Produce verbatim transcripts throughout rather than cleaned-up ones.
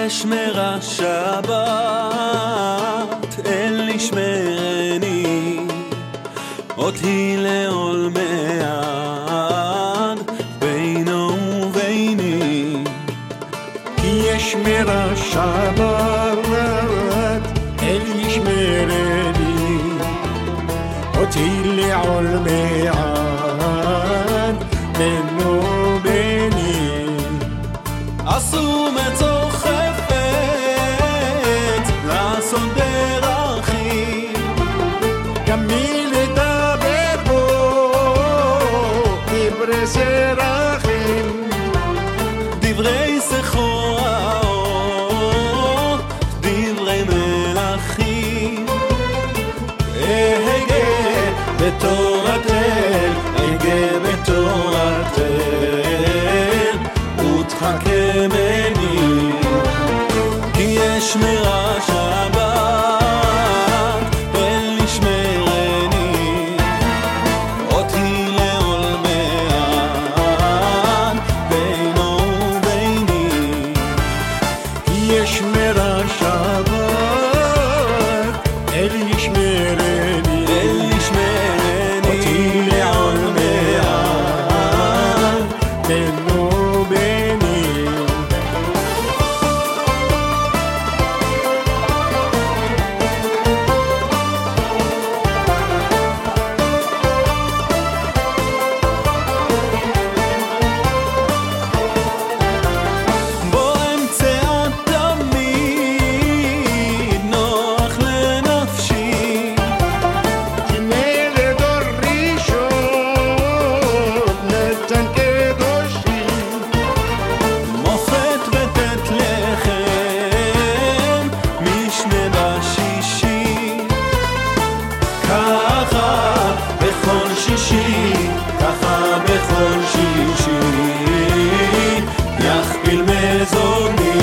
יש מרע שבת אל ישמרני אותי לעול מעד בינו וביני כי יש מרע שבת אל ישמרני אותי לעול מעד בינו וביני עשו מצור חפץ לעשות דרכים גם מי לדבר בו דברי זרחים דברי סחור דברי מלכים אהגה בתורת אל אהגה בתורת אל ותחכמני כי יש מרע שבת אל ישמרני אותי לעול מעד בינו וביני כי יש מרע שבת אל ישמרני אל ישמרני אותי לעול מעד בינו וביני בו אמצע תמיד נוח לנפשי הנה לדור ראשון נתן קדושי מופת בית לחם משנה בשישי ככה בכל שישי ככה בכל שישי יכפיל מזוני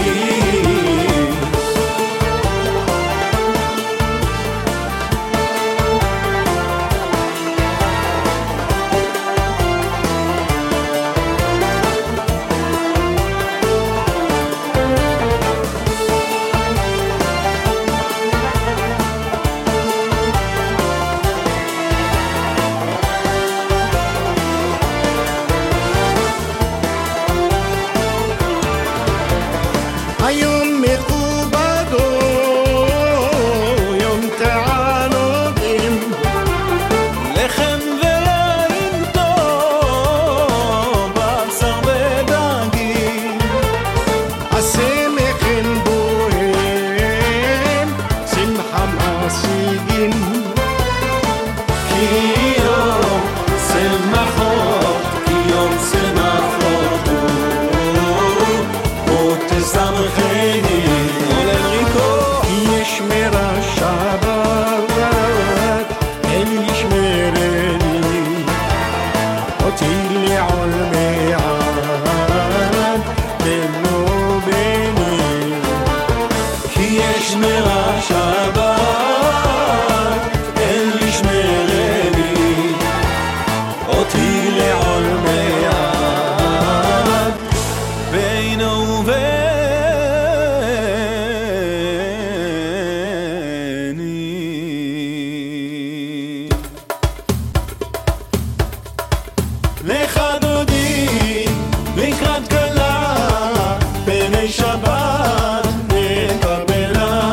היום מכובדו יום תענוגים לחם ויין טוב בשר ודגים עשה מכן בוהם שמחה משיגים כי יום שמחות כי יום שמחות הוא תשמחני עול אנריקו כי יש מרע שבת אל ישמרני אותי לעול מעד בינו וביני כי יש מרע שבת אל ישמרני אותי לעול מעד בינו וביני לך דודי לקראת כלה בני שבת נקבלה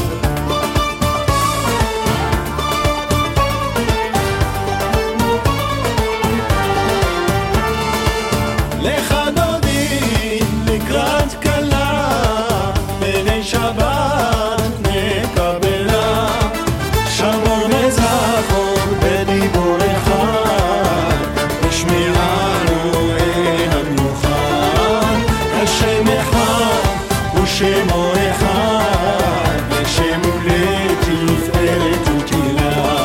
לך דודי לקראת כלה בני שבת נקבלה שמור וזכור בדיבור אחד ושמירנו אל המנוחה השם אחד ושמו אחד ושמו לתפארת ותהילה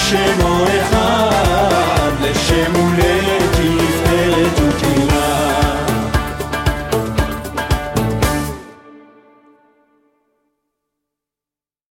שמו אחד